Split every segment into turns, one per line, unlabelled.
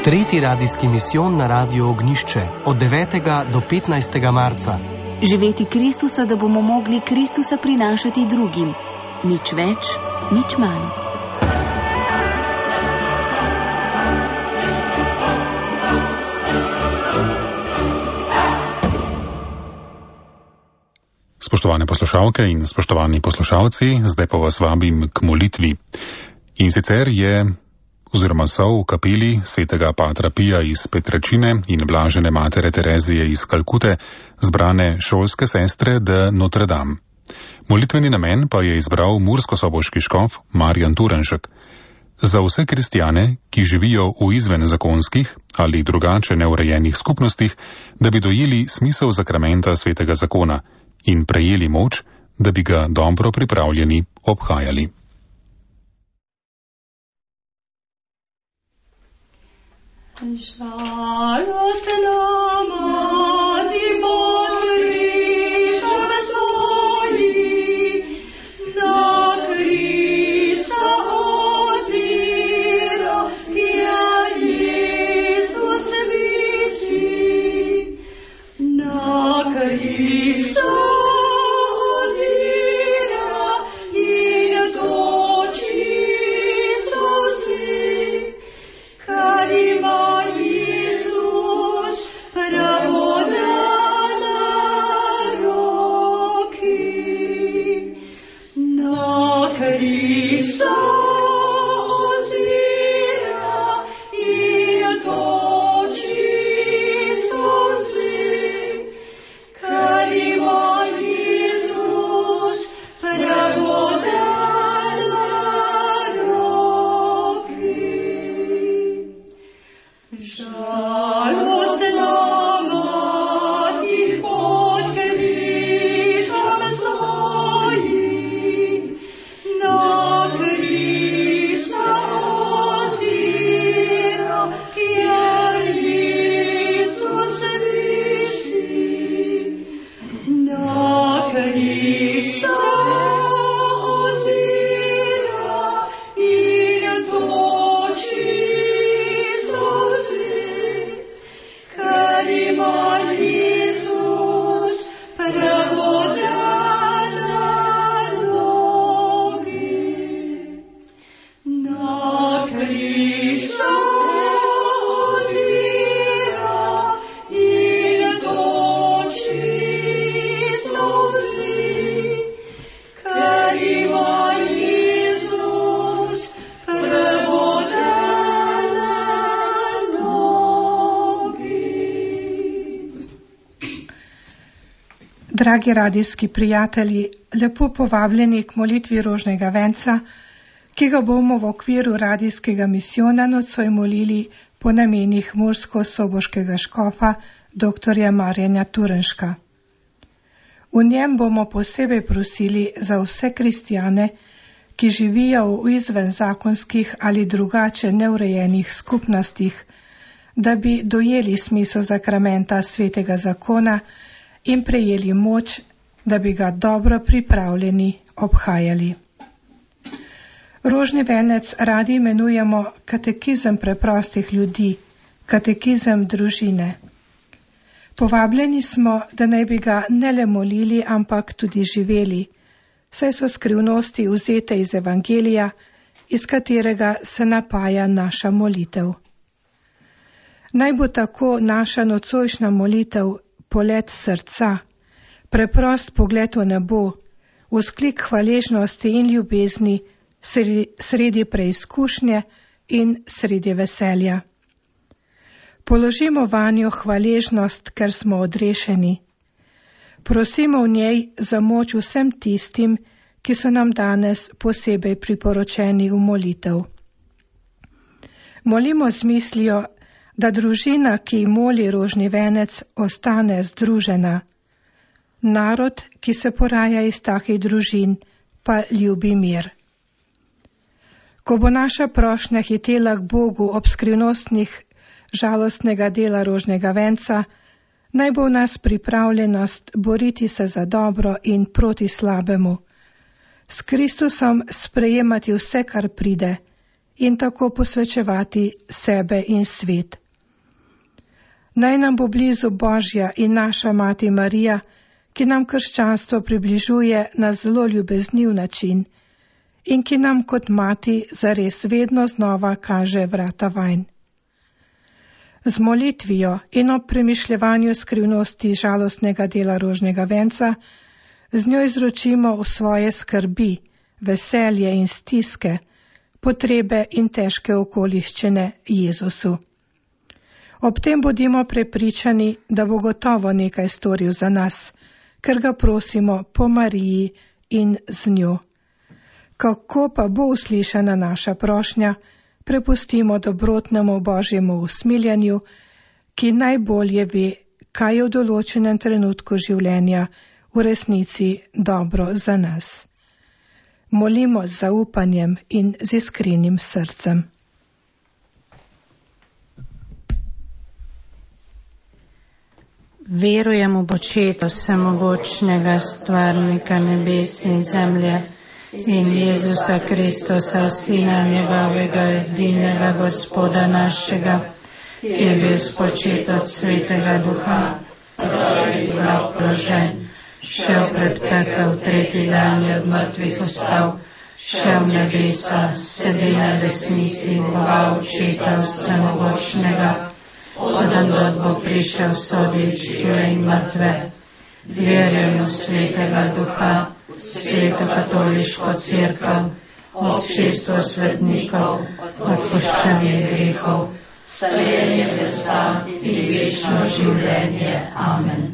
Tretji radijski misijon na Radiu Ognjišče od 9. do 15. marca.
Živeti Kristusa, da bomo mogli Kristusa prinašati drugim. Nič več, nič manj.
Spoštovane poslušalke in spoštovani poslušalci, zdaj pa vas vabim k molitvi. In sicer so v kapeli svetega Patra Pija iz Petrečine in blažene matere Terezije iz Kalkute zbrane šolske sestre de Notre Dame. Molitveni namen pa je izbral murskosoboški škof Marjan Turnšek. Za vse kristjane, ki živijo v izvenzakonskih ali drugače neurejenih skupnostih, da bi dojeli smisel zakramenta svetega zakona in prejeli moč, da bi ga dobro pripravljeni obhajali.
Žalostna mati pod križem stoji, na Krista ozira, kjer Jezus visi. Na Krista ozira in toči solzi, kar ima
Dragi radijski prijatelji, lepo povabljeni k molitvi rožnega venca, ki ga bomo v okviru radijskega misijona nocoj molili po namenih murskosoboškega škofa dr. Marjana Turnška. V njem bomo posebej prosili za vse kristjane, ki živijo v izvenzakonskih ali drugače neurejenih skupnostih, da bi dojeli smisel zakramenta svetega zakona in prejeli moč, da bi ga dobro pripravljeni obhajali. Rožni venec radi imenujemo katekizem preprostih ljudi, katekizem družine. Povabljeni smo, da naj bi ga ne le molili, ampak tudi živeli, saj so skrivnosti vzete iz Evangelija, iz katerega se napaja naša molitev. Naj bo tako naša nocojšnja molitev polet srca, preprost pogled v nebo, vzklik hvaležnosti in ljubezni sredi preizkušnje in sredi veselja. Položimo vanjo hvaležnost, ker smo odrešeni. Prosimo v njej za moč vsem tistim, ki so nam danes posebej priporočeni v molitev. Molimo z mislijo, da družina, ki moli rožni venec, ostane združena. Narod, ki se poraja iz takih družin, pa ljubi mir. Ko bo naša prošnja hitela k Bogu ob skrivnostnih žalostnega dela rožnega venca, naj bo v nas pripravljenost boriti se za dobro in proti slabemu, s Kristusom sprejemati vse, kar pride, in tako posvečevati sebe in svet. Naj nam bo blizu Božja in naša Mati Marija, ki nam krščanstvo približuje na zelo ljubezniv način in ki nam kot mati zares vedno znova kaže vrata vanj. Z molitvijo in ob premišljevanju skrivnosti žalostnega dela rožnega venca, z njo izročimo v svoje skrbi, veselje in stiske, potrebe in težke okoliščine Jezusu. Ob tem bodimo prepričani, da bo gotovo nekaj storil za nas, ker ga prosimo po Mariji in z njo. Kako pa bo uslišana naša prošnja, prepustimo dobrotnemu Božjemu usmiljanju, ki najbolje ve, kaj je v določenem trenutku življenja v resnici dobro za nas. Molimo z zaupanjem in z iskrenim srcem.
Verujem v Očeta vsemogočnega, stvarnika nebes in zemlje, in Jezusa Kristusa, Sina njegovega, edinega Gospoda našega, ki je bil spočet od Svetega Duha, obložen, šel pred pekel, tretji dan je od mrtvih vstal, šel v nebesa, sedi na desnici Boga Očeta vsemogočnega, odandod bo prišel sodit žive in mrtve. Verjam v Svetega Duha, Sveto katoliško cerkev, občestvo svetnikov, odpuščanje grehov, staljenje gresa in večno življenje. Amen.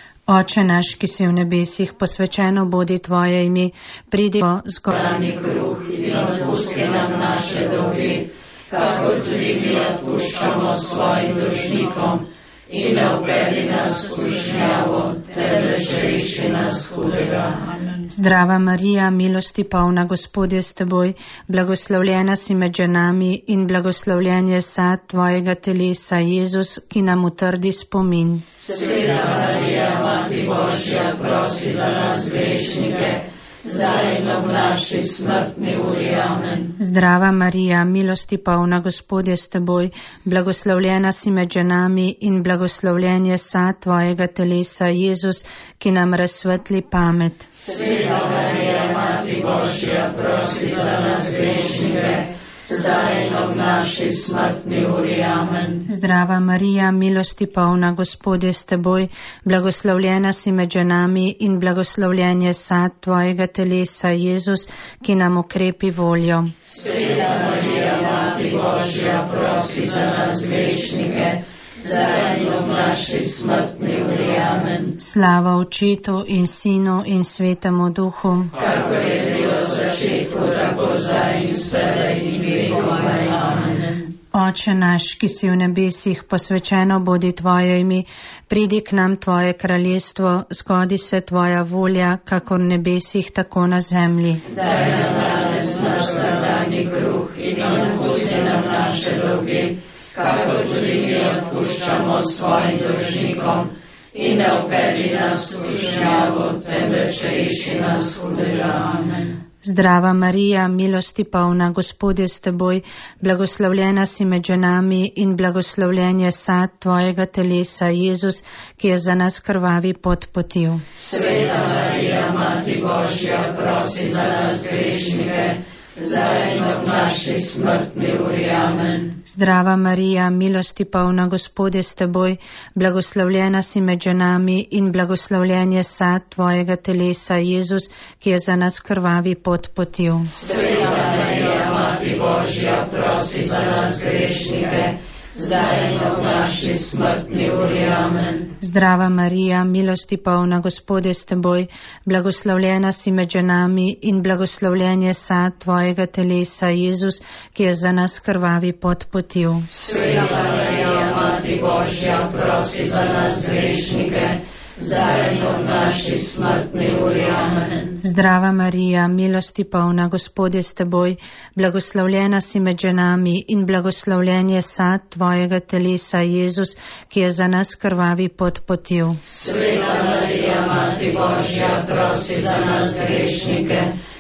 Oče naš, ki si v nebesih, posvečeno bodi tvoje ime, pridi
zgornji kruh in odpusti nam naše dolge, kakor tudi mi odpuščamo svojim dolžnikom, in ne vpelji nas v skušnjavo, temveč reši nas hudega.
Zdrava Marija, milosti polna, Gospod je s teboj, blagoslovljena si med ženami in blagoslovljen je sad tvojega telesa, Jezus, ki nam utrdi spomin.
Sveta Marija, Mati Božja, prosi za nas grešnike, zdaj in ob naši smrtni uri. Amen.
Zdrava Marija, milosti polna, Gospod je s teboj, blagoslovljena si med ženami in blagoslovljen je sad tvojega telesa, Jezus, ki nam razsvetli pamet.
Sveta Marija, Mati Božja, prosi za nas grešnike, zdaj in ob naši smrtni uri. Amen.
Zdrava Marija, milosti polna, Gospod je s teboj, blagoslovljena si med ženami in blagoslovljen je sad tvojega telesa, Jezus, ki nam ukrepi voljo.
Sveta Marija, Mati Božja, prosi za nas grešnike, zdaj in ob naši smrtni uri. Amen.
Slava Očetu in Sinu in Svetemu Duhu,
kakor je bilo v začetku, tako zdaj in vselej in vekomaj. Amen.
Oče naš, ki si v nebesih, posvečeno bodi tvoje ime, pridi k nam tvoje kraljestvo, zgodi se tvoja volja, kakor v nebesih, tako na zemlji.
Daj nam danes naš vsakdanji kruh in odpusti nam naše dolge, kakor tudi mi odpuščamo svojim dolžnikom, in ne vpelji nas v skušnjavo, temveč reši nas hudega. Amen.
Zdrava Marija, milosti polna, Gospod je s teboj, blagoslovljena si med ženami in blagoslovljen je sad tvojega telesa, Jezus, ki je za nas krvavi pot potil.
Sveta Marija, Mati Božja, prosi za nas grešnike, zdaj in ob naši smrtni uri. Amen.
Zdrava Marija, milosti polna, Gospod je s teboj, blagoslovljena si med ženami in blagoslovljen je sad tvojega telesa, Jezus, ki je za nas krvavi pot potil.
Sveta Marija, Mati Božja, prosi za nas grešnike, zdaj in ob naši smrtni uri. Amen.
Zdrava Marija, milosti polna, Gospod je s teboj, blagoslovljena si med ženami in blagoslovljen je sad tvojega telesa, Jezus, ki je za nas krvavi pot potil.
Sveta Marija, Mati Božja, prosi za nas grešnike, zdaj in ob naši smrtni uri. Amen.
Zdrava Marija, milosti polna, Gospod je s teboj, blagoslovljena si med ženami in blagoslovljen je sad tvojega telesa, Jezus, ki je za nas krvavi pot potil.
Sveta Marija, Mati Božja, prosi za nas grešnike,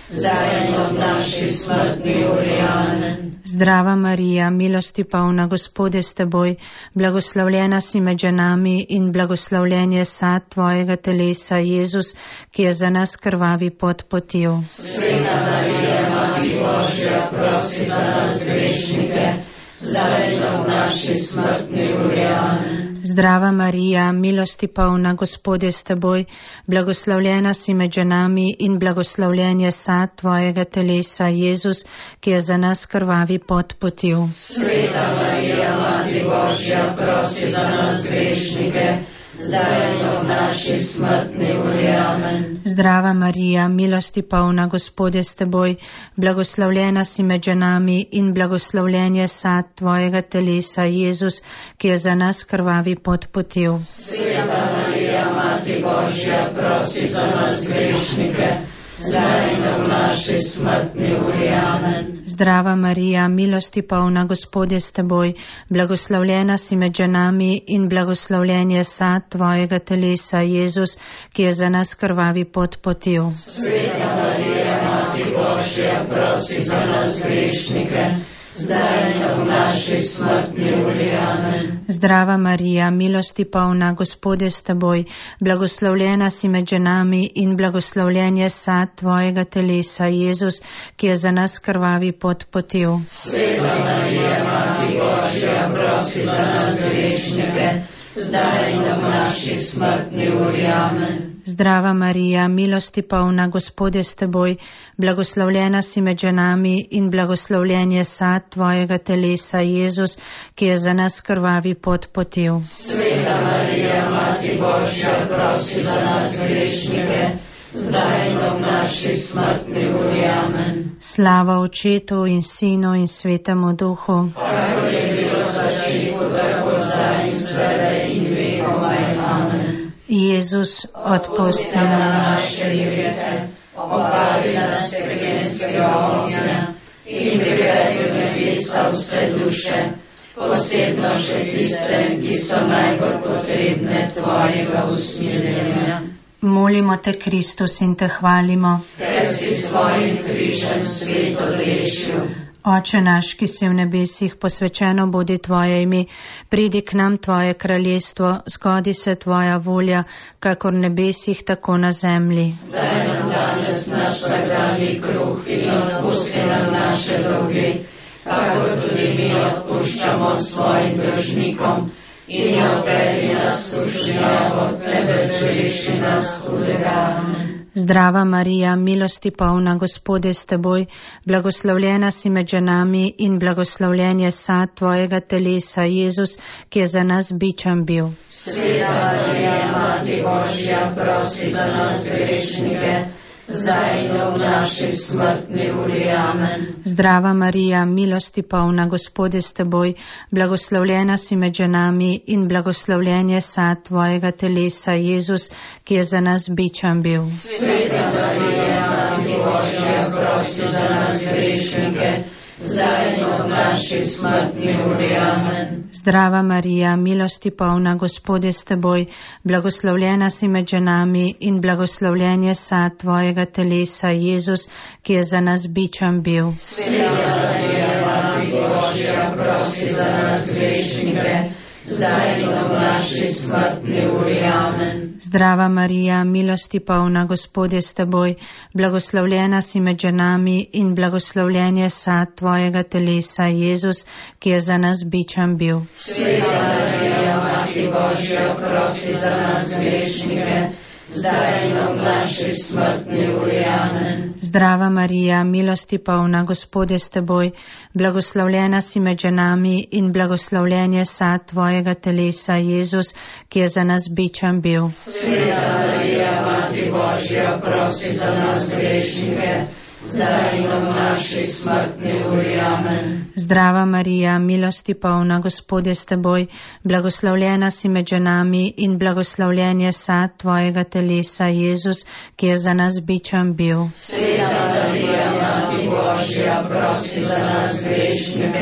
zdaj in ob naši smrtni uri. Amen.
Zdrava Marija, milosti polna, Gospod je s teboj, blagoslovljena si med ženami in blagoslovljen je sad tvojega telesa, Jezus, ki je za nas krvavi pot potil.
Sveta Marija, Mati Božja, prosi za nas grešnike, zdaj in ob naši smrtni uri. Amen.
Zdrava Marija, milosti polna, Gospod je s teboj, blagoslovljena si med ženami in blagoslovljen je sad tvojega telesa, Jezus, ki je za nas krvavi pot potil.
Sveta Marija, Mati Božja, prosi za nas grešnike, zdaj in ob naši smrtni uri. Amen.
Zdrava Marija, milosti polna, Gospod je s teboj, blagoslovljena si med ženami in blagoslovljen je sad tvojega telesa, Jezus, ki je za nas krvavi pot potil.
Sveta Marija, Mati Božja, prosi za nas grešnike, zdaj in ob naši smrtni uri. Amen.
Zdrava Marija, milosti polna, Gospod je s teboj, blagoslovljena si med ženami in blagoslovljen je sad tvojega telesa, Jezus, ki je za nas krvavi pot potil.
Sveta Marija, Mati Božja, prosi za nas grešnike, zdaj in ob naši smrtni uri. Amen.
Zdrava Marija, milosti polna, Gospod je s teboj, blagoslovljena si med ženami in blagoslovljen je sad tvojega telesa, Jezus, ki je za nas krvavi pot potil.
Sveta Marija, Mati Božja, prosi za nas grešnike, zdaj in ob naši smrtni uri. Amen.
Zdrava Marija, milosti polna, Gospod je s teboj, blagoslovljena si med ženami in blagoslovljen je sad tvojega telesa, Jezus, ki je za nas krvavi pot potil.
Sveta Marija, Mati Božja, prosi za nas grešnike, zdaj in ob naši smrtni uri. Amen.
Slava Očetu in Sinu in Svetemu Duhu,
kakor je bilo v začetku, tako zdaj in sedaj in vekomaj. Amen.
Jezus, odpusti nam
naše grehe, obari nas pegenskega ognja in privedi v nebesa vse duše, posebno še tiste, ki so najbolj potrebne tvojega usmiljenja.
Molimo te, Kristus, in te hvalimo,
ker si svojim križem svet odrešil.
Oče naš, ki si v nebesih, posvečeno bodi tvoje ime, pridi k nam tvoje kraljestvo, zgodi se tvoja volja, kakor v nebesih, tako na zemlji.
Daj nam danes naš vsakdanji kruh in odpusti nam naše dolge, kakor tudi mi odpuščamo svojim dolžnikom, in ne vpelji nas v skušnjavo, temveč reši nas hudega. Amen.
Zdrava Marija, milosti polna, Gospod je s teboj, blagoslovljena si med ženami in blagoslovljen je sad tvojega telesa, Jezus, ki je za nas bičan bil.
Sveta Marija, Mati Božja, prosi za nas grešnike, zdaj in ob naši smrtni uri. Amen.
Zdrava Marija, milosti polna, Gospod je s teboj, blagoslovljena si med ženami in blagoslovljen je sad tvojega telesa, Jezus, ki je za nas bičan bil.
Sveta Marija, Mati Božja, prosi za nas grešnike, zdaj in ob naši smrtni uri. Amen.
Zdrava Marija, milosti polna, Gospod je s teboj, blagoslovljena si med ženami in blagoslovljen je sad tvojega telesa, Jezus, ki je za nas bičan bil.
Sveta Marija, Mati Božja, prosi za nas grešnike, zdaj in ob naši smrtni uri. Amen.
Zdrava Marija, milosti polna, Gospod je s teboj, blagoslovljena si med ženami in blagoslovljen je sad tvojega telesa, Jezus, ki je za nas bičan bil.
Sveta Marija, Mati Božja, prosi za nas grešnike, zdaj in ob naši smrtni uri. Amen.
Zdrava Marija, milosti polna, Gospod je s teboj, blagoslovljena si med ženami in blagoslovljen je sad tvojega telesa, Jezus, ki je za nas bičan bil.
Sveta Marija, Mati Božja, prosi za nas grešnike, zdaj in ob naši smrtni uri. Amen.
Zdrava Marija, milosti polna, Gospod je s teboj, blagoslovljena si med ženami in blagoslovljen je sad tvojega telesa, Jezus, ki je za nas bičan bil.
Sveta Marija, Mati Božja, prosi za nas grešnike,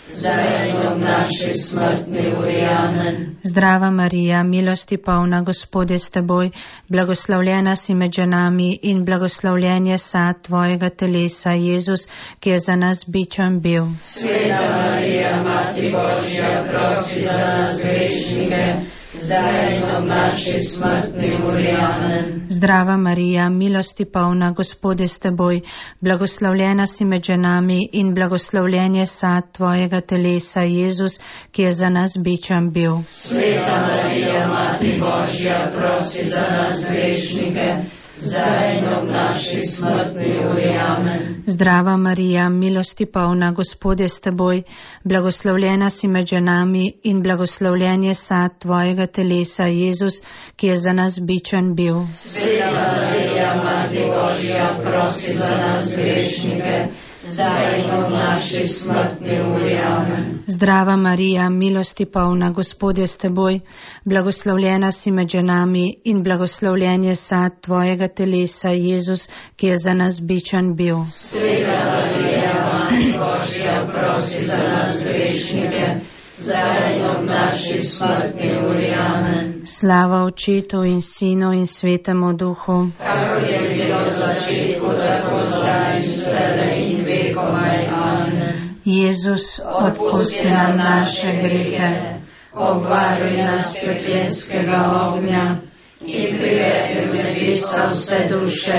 zdaj in ob naši smrtni uri. Amen.
Zdrava Marija, milosti polna, Gospod je s teboj, blagoslovljena si med ženami in blagoslovljen je sad tvojega telesa, Jezus, ki je za nas bičan bil.
Sveta Marija, Mati Božja, prosi za nas grešnike, zdaj in ob naši smrtni uri. Amen.
Zdrava Marija, milosti polna, Gospod je s teboj, blagoslovljena si med ženami in blagoslovljen je sad tvojega telesa, Jezus, ki je za nas bičan bil.
Sveta Marija, Mati Božja, prosi za nas grešnike, zdaj in ob naši smrtni uri. Amen.
Zdrava Marija, milosti polna, Gospod je s teboj, blagoslovljena si med ženami in blagoslovljen je sad tvojega telesa, Jezus, ki je za nas bičan bil.
Sveta Marija, Mati Božja, prosi za nas grešnike, zdaj in ob naši smrtni uri. Amen.
Zdrava Marija, milosti polna, Gospod je s teboj, blagoslovljena si med ženami in blagoslovljen je sad tvojega telesa, Jezus, ki je za nas bičan bil.
Sveta Marija, Mati Božja, prosi za nas grešnike, zdaj in ob naši smrtni uri. Amen.
Slava Očetu in Sinu in Svetemu Duhu,
kakor je bilo v začetku, tako zdaj in vselej in vekomaj. Amen.
Jezus, odpusti nam naše grehe,
obvaruj nas peklenskega ognja in privedi v nebesa vse duše,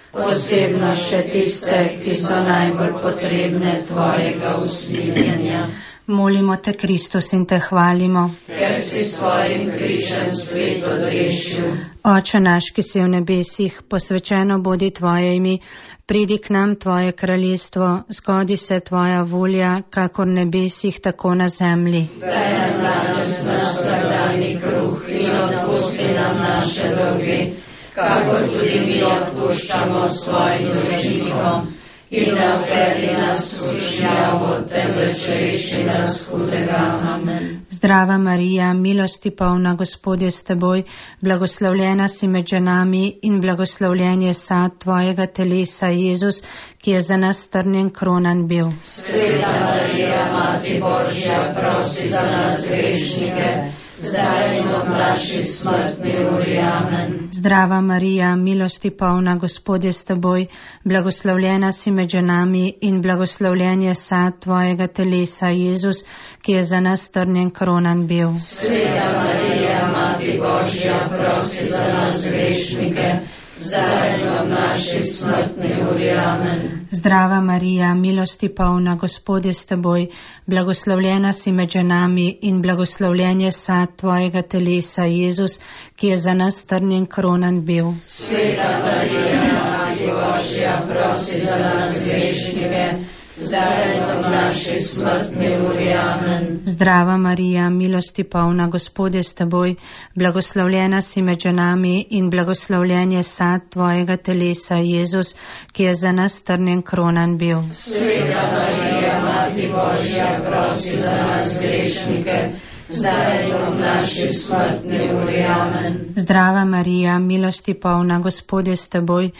posebno še tiste, ki so najbolj potrebne tvojega usmiljenja.
Molimo te, Kristus, in te hvalimo,
ker si svojim križem svet odrešil.
Oče naš, ki si v nebesih, posvečeno bodi tvoje ime, pridi k nam tvoje kraljestvo, zgodi se tvoja volja, kakor v nebesih, tako na zemlji.
Daj nam danes naš vsakdanji kruh in odpusti nam naše dolge, kakor tudi mi odpuščamo svojim dolžnikom. In ne vpelji nas v skušnjavo, temveč reši nas hudega. Amen.
Zdrava Marija, milosti polna, Gospod je s teboj, blagoslovljena si med ženami in blagoslovljen je sad tvojega telesa, Jezus, ki je za nas trnjen kronan bil.
Sveta Marija, Mati Božja, prosi za nas grešnike, zdaj in ob naši smrtni uri. Amen.
Zdrava Marija, milosti polna, Gospod je s teboj, blagoslovljena si med ženami in blagoslovljen je sad tvojega telesa, Jezus, ki je za nas trnjen kronan bil.
Sveta Marija, Mati Božja, prosi za nas grešnike, zdaj in ob naši smrtni uri. Amen.
Zdrava Marija, milosti polna, Gospod je s teboj, blagoslovljena si med ženami in blagoslovljen je sad tvojega telesa, Jezus, ki je za nas trnjen kronan bil.
Sveta Marija, Mati Božja, prosi za nas grešnike, zdaj in ob naši smrtni uri. Amen.
Zdrava Marija, milosti polna, Gospod je s teboj, blagoslovljena si med ženami in blagoslovljen je sad tvojega telesa, Jezus, ki je za nas trnjen kronan bil.
Sveta Marija, Mati Božja, prosi za nas grešnike, zdaj in ob naši smrtni uri. Amen.
Zdrava Marija, milosti polna, Gospod je s teboj,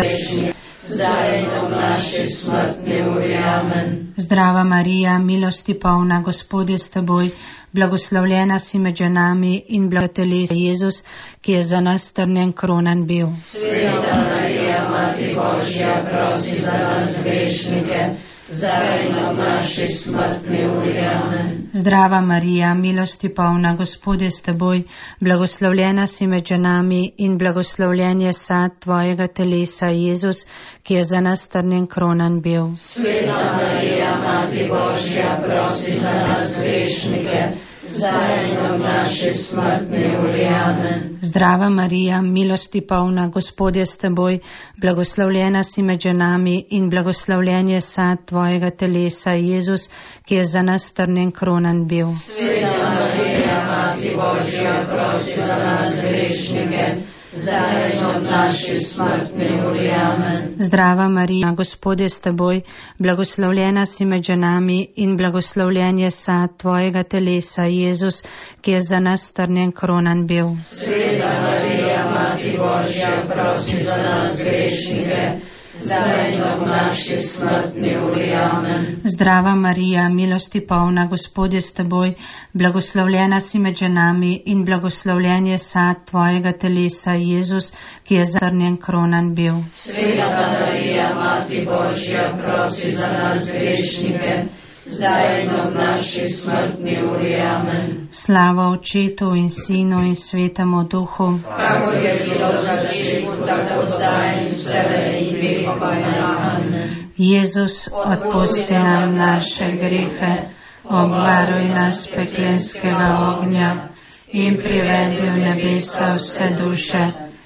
zdaj in ob naši smrtni uri. Amen.
Zdrava Marija, milosti polna, Gospod je s teboj, blagoslovljena si med ženami in blagoslovljen je Jezus, ki je za nas trnjen kronan bil.
Sveta Marija, Mati Božja, prosi za nas grešnike, zdaj in ob naši smrtni uri. Amen.
Zdrava Marija, milosti polna, Gospod je s teboj, blagoslovljena si med ženami in blagoslovljen je sad tvojega telesa, Jezus, ki je za nas trnjen kronan bil.
Sveta Marija, Mati Božja, prosi za nas grešnike, zdaj in ob naši smrtni uri. Amen.
Zdrava Marija, milosti polna, Gospod je s teboj, blagoslovljena si med ženami in blagoslovljen je sad tvojega telesa, Jezus, ki je za nas trnjen kronan bil.
Sveta Marija, Mati Božja, prosi za nas grešnike, zdaj in ob naši smrtni uri. Amen.
Zdrava Marija, Gospod je s teboj, blagoslovljena si med ženami in blagoslovljen je sad tvojega telesa, Jezus, ki je za nas trnjen kronan bil.
Sveta Marija, Mati Božja, prosi za nas grešnike, zdaj in ob naši smrtni uri. Amen.
Zdrava Marija, milosti polna, Gospod je s teboj, blagoslovljena si med ženami in blagoslovljen je sad tvojega telesa, Jezus, ki je zrnjen kronan bil.
Sveta Marija, Mati Božja, prosi za nas grešnike, zdaj in ob naši smrtni uri. Amen.
Slava Očetu in Sinu in Svetemu Duhu,
Kako je bilo v začetku, tako zdaj in vselej in vekoma. Amen.
Jezus, odpusti nam naše grehe, obvaruj nas peklenskega ognja in privedi v nebesa vse duše,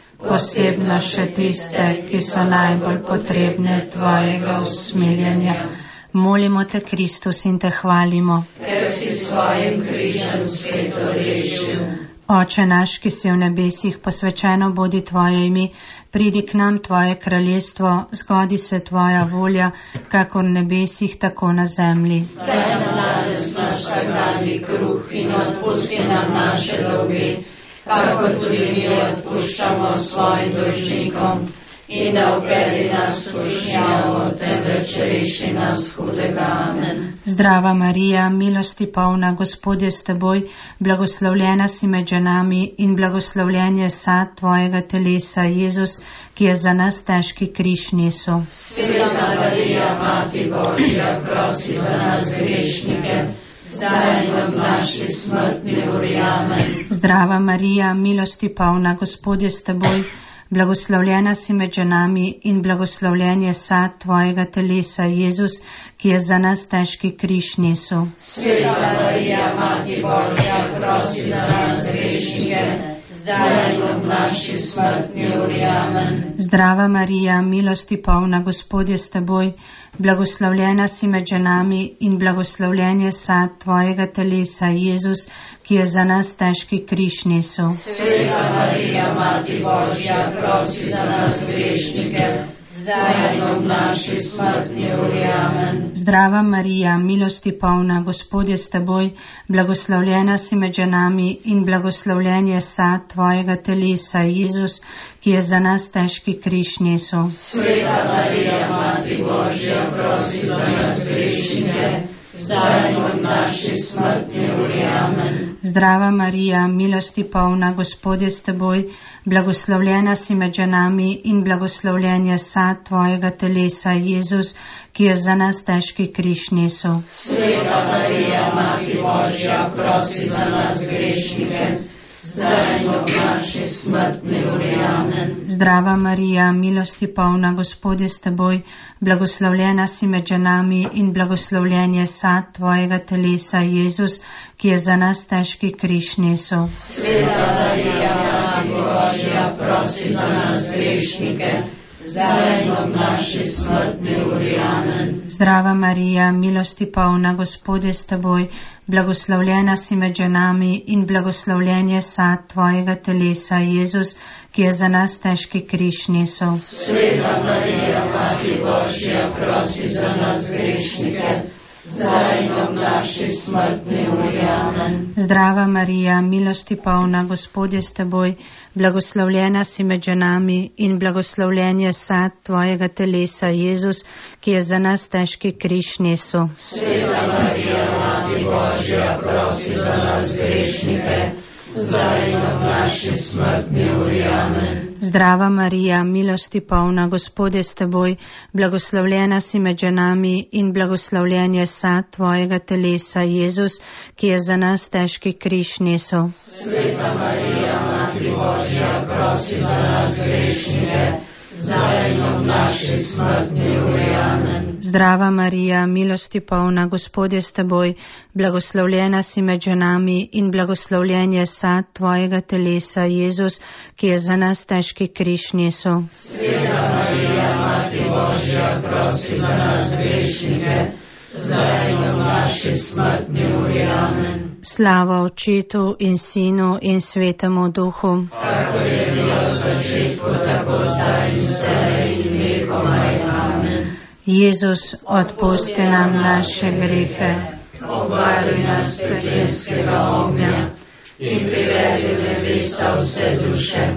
posebno še tiste, ki so najbolj potrebne tvojega usmiljenja. Molimo te, Kristus, in te hvalimo,
Ker si svojim križem svet odrešil.
Oče naš, ki si v nebesih, posvečeno bodi tvoje ime, pridi k nam tvoje kraljestvo, zgodi se tvoja volja, kakor v nebesih, tako na zemlji.
Daj nam danes naš vsakdanji kruh in odpusti nam naše dolge, kakor tudi mi odpuščamo svojim dolžnikom. In ne upeli nas v skušnjavo, temveč reši nas hudega. Amen.
Zdrava Marija, milosti polna, Gospod je s teboj, blagoslovljena si med ženami in blagoslovljen je sad tvojega telesa, Jezus, ki je za nas težki križ nesel.
Sveta Marija, Mati Božja, prosi za nas grešnike, zdaj in ob naši smrtni uri. Amen.
Zdrava Marija, milosti polna, Gospod je s teboj, blagoslovljena si med ženami in blagoslovljen je sad tvojega telesa, Jezus, ki je za nas težki križ nesel.
Sveta Marija, Mati Božja, prosi za nas grešnike, zdaj in ob naši smrtni uri. Amen.
Zdrava Marija, milosti polna, Gospod je s teboj, blagoslovljena si med ženami in blagoslovljen je sad tvojega telesa, Jezus, ki je za nas težki križ nesel.
Sveta Marija, Mati Božja, prosi za nas grešnike, zdaj in ob naši smrtni uri. Amen.
Zdrava Marija, milosti polna, Gospod je s teboj, blagoslovljena si med ženami in blagoslovljen je sad tvojega telesa, Jezus, ki je za nas težki križ nesel.
Sveta Marija, Mati Božja, prosi za nas grešnike, zdaj in ob naši smrtni uri. Amen.
Zdrava Marija, milosti polna, Gospod je s teboj, blagoslovljena si med ženami in blagoslovljen je sad tvojega telesa, Jezus, ki je za nas težki križ nesel.
Sveta Marija, Mati Božja, prosi za nas grešnike, zdaj in ob naši smrtni uri. Amen.
Zdrava Marija, milosti polna, Gospod je s teboj, blagoslovljena si med ženami in blagoslovljen je sad tvojega telesa, Jezus, ki je za nas težki križ nesel.
Sveta Marija, Mati Božja, prosi za nas grešnike, zdaj in ob naši smrtni uri. Amen.
Zdrava Marija, milosti polna, Gospod je s teboj, blagoslovljena si med ženami in blagoslovljen je sad tvojega telesa, Jezus, ki je za nas težki križ nesel.
Sveta Marija, Mati Božja, prosi za nas grešnike, zdaj in ob naši smrtni uri. Amen.
Zdrava Marija, milosti polna, Gospod je s teboj, blagoslovljena si med ženami in blagoslovljen je sad tvojega telesa, Jezus, ki je za nas težki križ nesel.
Sveta Marija, Mati Božja, prosi za nas grešnike, zdaj in ob naši smrtni uri. Amen.
Zdrava Marija, milosti polna, Gospod je s teboj, blagoslovljena si med ženami in blagoslovljen je sad tvojega telesa, Jezus, ki je za nas težki križ nesel.
Sveta Marija, Mati Božja, prosi za nas grešnike, zdaj in ob naši smrtni uri. Amen.
Zdrava Marija, milosti polna, Gospod je s teboj, blagoslovljena si med ženami in blagoslovljen je sad tvojega telesa, Jezus, ki je za nas težki križ nesel.
Sveta Marija, Mati Božja, prosi za nas grešnike, zdaj in ob naši smrtni uri. Amen.
Slava Očetu in Sinu in Svetemu Duhu,
Kakor je bilo v začetku, tako zdaj in vselej in vekomaj. Amen.
Jezus, odpusti nam naše grehe,
Obvaruj nas peklenskega ognja in privedi v nebesa vse duše,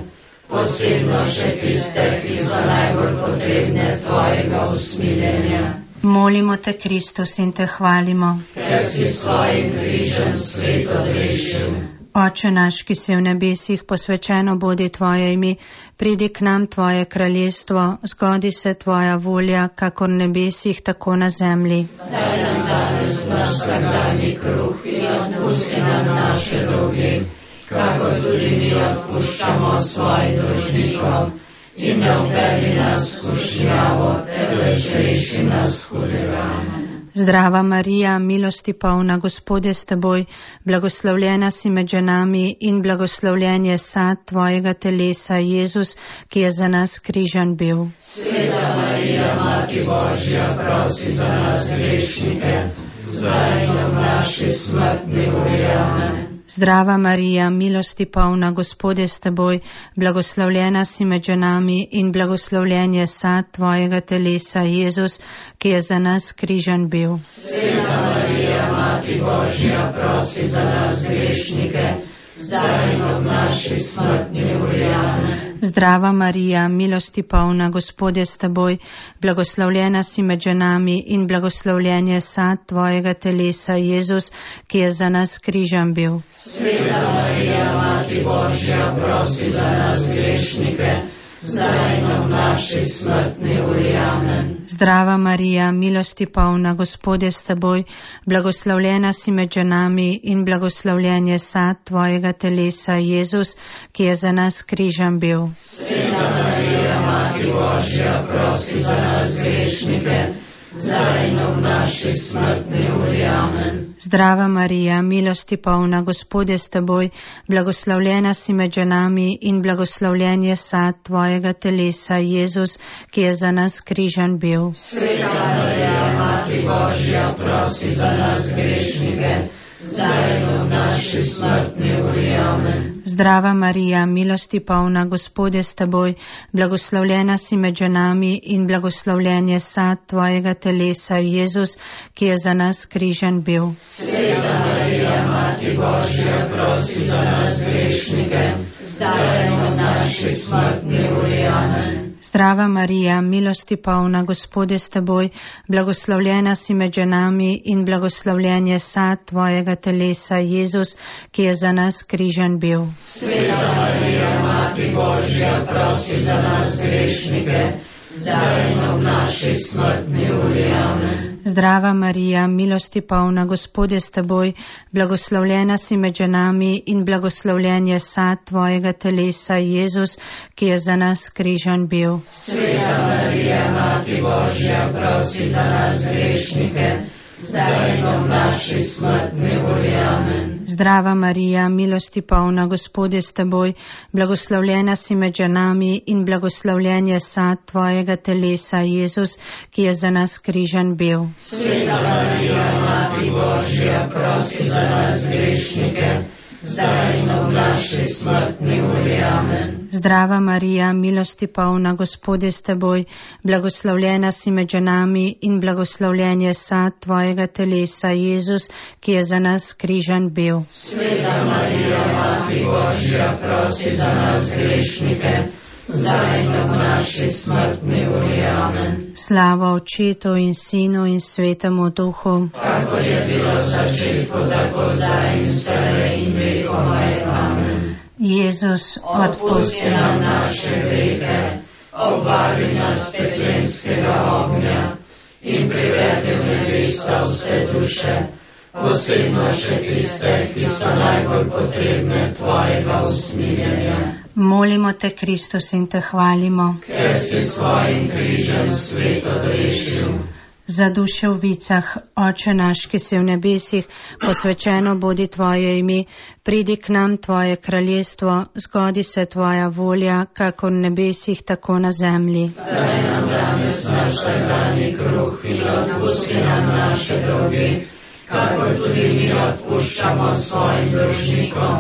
posebno še tiste, ki so najbolj potrebne tvojega usmiljenja.
Molimo te, Kristus, in te hvalimo,
ker si s svojim križem svet odrešil.
Oče naš, ki si v nebesih, posvečeno bodi tvoje ime, pridi k nam tvoje kraljestvo, zgodi se tvoja volja, kakor v nebesih, tako na zemlji.
Daj nam danes naš vsakdanji kruh in odpusti nam naše dolge, kakor tudi mi odpuščamo svojim dolžnikom. In ne uvedi nas v skušnjavo, temveč reši nas hudega.
Zdrava Marija, milosti polna, Gospod je s teboj, blagoslovljena si med ženami in blagoslovljen je sad tvojega telesa, Jezus, ki je za nas križan bil.
Sveta Marija, Mati Božja, prosi za nas grešnike, zdaj in v naši smrtni uri. Amen.
Zdrava Marija, milosti polna, Gospod je s teboj, blagoslovljena si med ženami in blagoslovljen je sad tvojega telesa, Jezus, ki je za nas križan bil.
Sveta Marija, Mati Božja, prosi za nas grešnike, zdaj in v naši smrtni uri. Amen.
Zdrava Marija, milosti polna, Gospod je s teboj, blagoslovljena si med ženami in blagoslovljen je sad tvojega telesa, Jezus, ki je za nas križan bil.
Sveta Marija, Mati Božja, prosi za nas grešnike, zdaj in v naši smrtni uri. Amen.
Zdrava Marija, milosti polna, Gospod je s teboj, blagoslovljena si med ženami in blagoslovljen je sad tvojega telesa, Jezus, ki je za nas križan bil.
Sveta Marija, Mati Božja, prosi za nas grešnike, zdaj in v naši smrtni uri. Amen.
Zdrava Marija, milosti polna, Gospod je s teboj, blagoslovljena si med ženami in blagoslovljen je sad tvojega telesa, Jezus, ki je za nas križan bil.
Sveta Marija, Mati Božja, prosi za nas grešnike, zdaj in v naši smrtni uri. Amen.
Zdrava Marija, milosti polna, Gospod je s teboj, blagoslovljena si med ženami in blagoslovljen je sad tvojega telesa, Jezus, ki je za nas križan bil.
Sveta Marija, Mati Božja, prosi za nas grešnike, zdaj in v naši smrtni uri. Amen.
Zdrava Marija, milosti polna, Gospod je s teboj, blagoslovljena si med ženami in blagoslovljen je sad tvojega telesa, Jezus, ki je za nas križan bil.
Sveta Marija, Mati Božja, prosi za nas grešnike, zdaj in v naši smrtni uri. Amen.
Zdrava Marija, milosti polna, Gospod je s teboj, blagoslovljena si med ženami in blagoslovljen je sad tvojega telesa, Jezus, ki je za nas križan bil.
Sveta Marija, Mati Božja, prosi za nas grešnike, zdaj in v naši smrtni uri. Amen.
Zdrava Marija, milosti polna, Gospod je s teboj, blagoslovljena si med ženami in blagoslovljen je sad tvojega telesa, Jezus, ki je za nas križan bil.
Sveta Marija, Mati Božja, prosi za nas grešnike, zdaj in v naši smrtni uri. Amen.
Zdrava Marija, milosti polna, Gospod je s teboj, blagoslovljena si med ženami in blagoslovljen je sad tvojega telesa, Jezus, ki je za nas križan bil.
Sveta Marija, Mati Božja, prosi za nas grešnike, zdaj in v naši smrtni uri. Amen.
Slava Očetu in Sinu in Svetemu Duhu,
kakor je bilo v začetku, tako zdaj in vselej in vekomaj. Amen.
Jezus,
odpusti nam naše grehe, obvari nas peklenskega ognja in privedi v nebesa vse duše, posebno še tiste, ki so najbolj potrebne tvojega usmiljenja.
Molimo te, Kristus, in te hvalimo,
ker si svojim križem svet odrešil.
Za duše v vicah, Oče naš, ki si v nebesih, posvečeno bodi tvoje ime, pridi k nam tvoje kraljestvo, zgodi se tvoja volja, kakor v nebesih, tako na zemlji.
Daj nam danes naš vsakdanji kruh in odpusti nam naše dolge, kakor tudi mi odpuščamo svojim dolžnikom.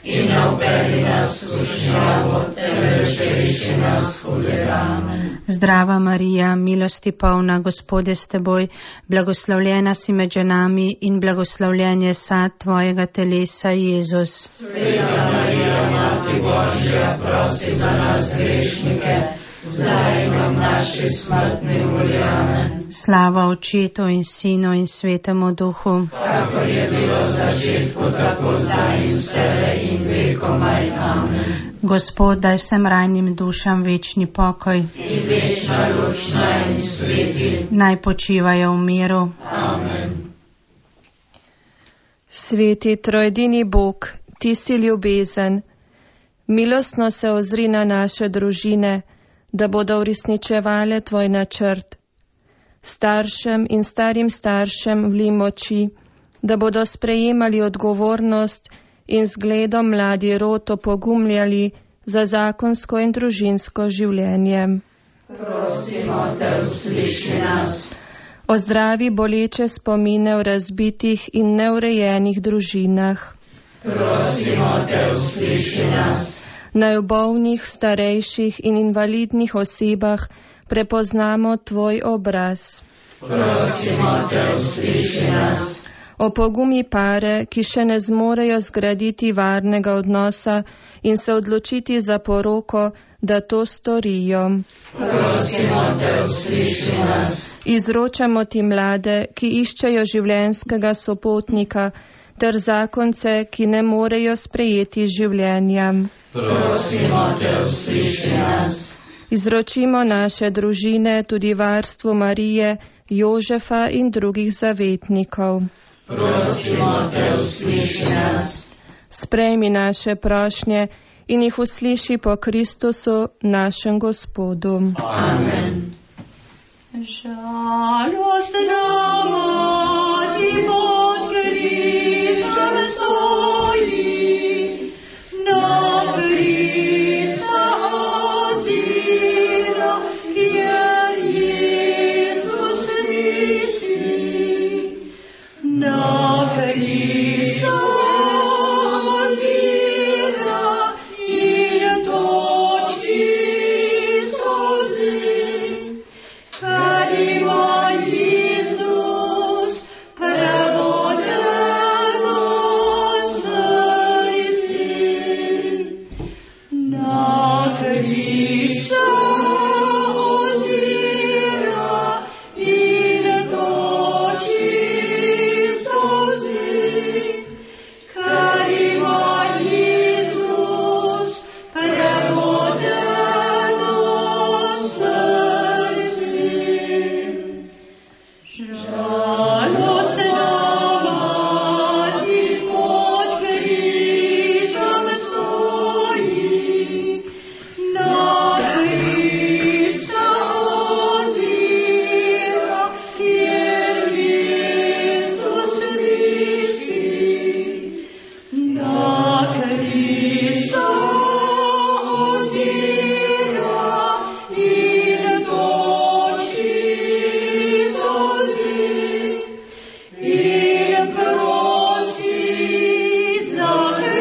in ne upeli nas v skušnjavo, temveč reši nas hudega. Amen.
Zdrava Marija, milosti polna, Gospod je s teboj, blagoslovljena si med ženami in blagoslovljen je sad tvojega telesa, Jezus.
Sveta Marija, Mati Božja, prosi za nas grešnike, zdaj in v naši smrtni uri. Amen.
Slava Očetu in Sinu in Svetemu Duhu,
kakor je bilo v začetku, tako zdaj in vselej in vekomaj. Amen.
Gospod, daj vsem rajnim dušam večni pokoj
In večna luč naj jim sveti.
naj počivajo v miru.
Amen.
Sveti trojedini Bog, ti si ljubezen, milostno se ozri na naše družine, da bodo uresničevale tvoj načrt. Staršem in starim staršem vlij moči, da bodo sprejemali odgovornost in zgledom mladi rod opogumljali za zakonsko in družinsko življenje.
Prosimo te, usliši nas.
Ozdravi boleče spomine v razbitih in neurejenih družinah.
Prosimo te, usliši nas.
Naj v bolnih, starejših in invalidnih osebah prepoznamo tvoj obraz.
Prosimo te, usliši nas.
Opogumi pare, ki še ne zmorejo zgraditi varnega odnosa in se odločiti za poroko, da to storijo.
Prosimo te, usliši nas.
Izročamo ti mlade, ki iščejo življenjskega sopotnika, ter zakonce, ki ne morejo sprejeti življenja.
Prosimo te, usliši nas.
Izročimo naše družine tudi varstvu Marije, Jožefa in drugih zavetnikov.
Prosimo te, usliši nas.
Sprejmi naše prošnje in jih usliši po Kristusu, našem Gospodu.
Amen.
Žalostna Mati pod križem stoji, na Krista ozira, kjer Jezus visi. Na Krista ozira in toči solzi. Kar ima Jezus prebodeno srce. Na Krista ozira in toči solzi. Kar ima Jezus prebodeno srce. Žalostna Mati pod križem stoji, na Krista ozira, kjer Jezus visi. Na Krista ozira in toči solzi in prosi za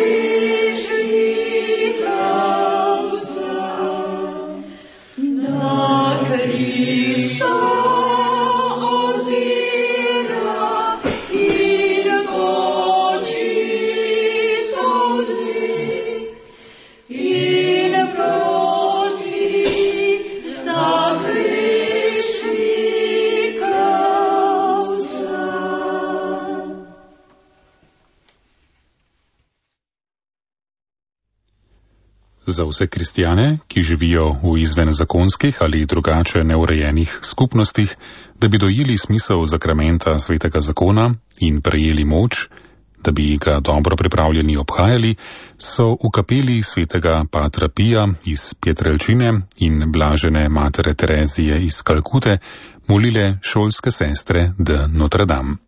grešnika vse. Na Krista ozira in toči solzi in prosi za grešnika vse.
Za vse kristjane, ki živijo v izvenzakonskih ali drugače neurejenih skupnostih, da bi dojeli smisel zakramenta svetega zakona in prejeli moč, da bi ga dobro pripravljeni obhajali, so v kapeli svetega Patra Pija iz Pietrelcine in blažene matere Terezije iz Kalkute molile šolske sestre de Notre Dame.